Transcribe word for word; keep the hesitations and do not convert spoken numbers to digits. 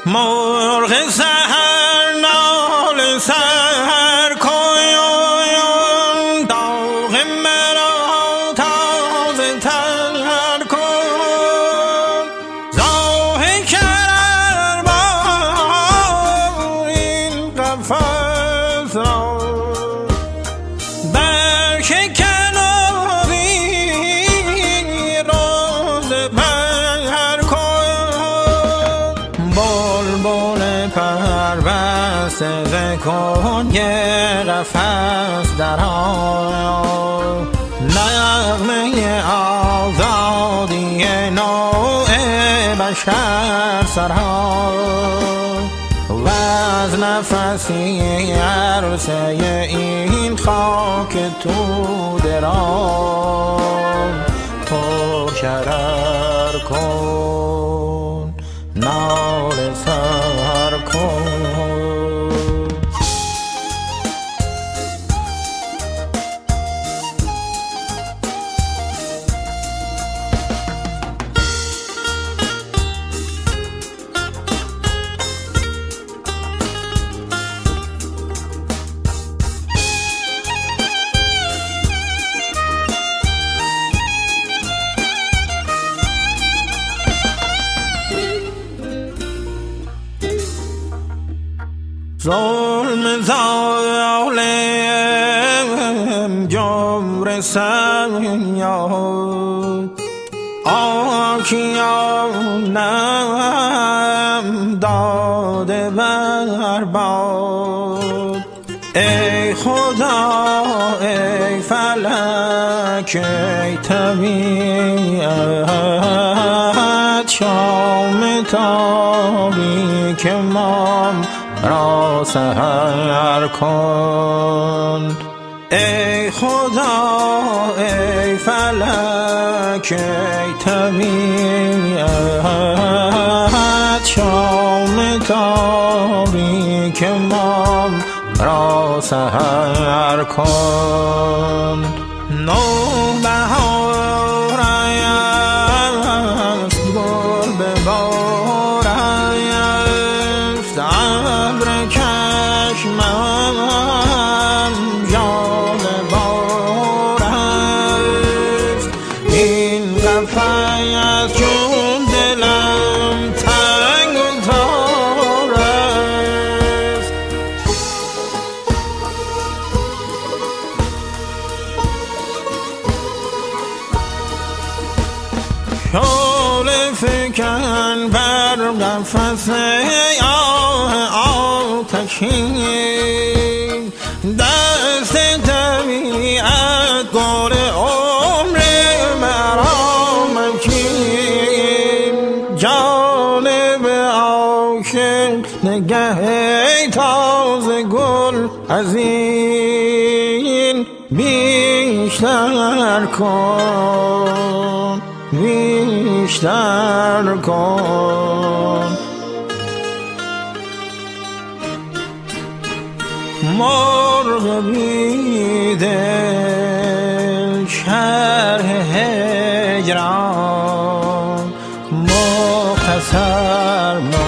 مرغ سحر نال سحر کن، داغ مرا تازه تر کن. زاهی کرد با این قفس را، برشکن و ویران پر کن. بلبل پربسته کن یه قفس در آن، نغمه آزادی نوع بشر سرها، و از نفسی عرصه این خاک تو درام پر شرر کن، ناله سر کن. ظلم ظالم جمر سیاد، آشیانم داده برباد. ای خدا ای فلک ای طبیعت، شام تاریک مام را سحر کن. ای خدا ای فلک ای طبیعت، شام تاریک مام را سحر کن. نوبهار است گل به بار است، ابر چشمم ژاله بار است. این قفس چون دلم تنگ و تار است. شعله فکن بر قفس آه آتشین، دست طبیعت گل عمر مرا مکین. جانب عاشق نگه تازه گل از این بیشتر کن، بیشتر کن. مرغ بیدل شرح هجران، مختصر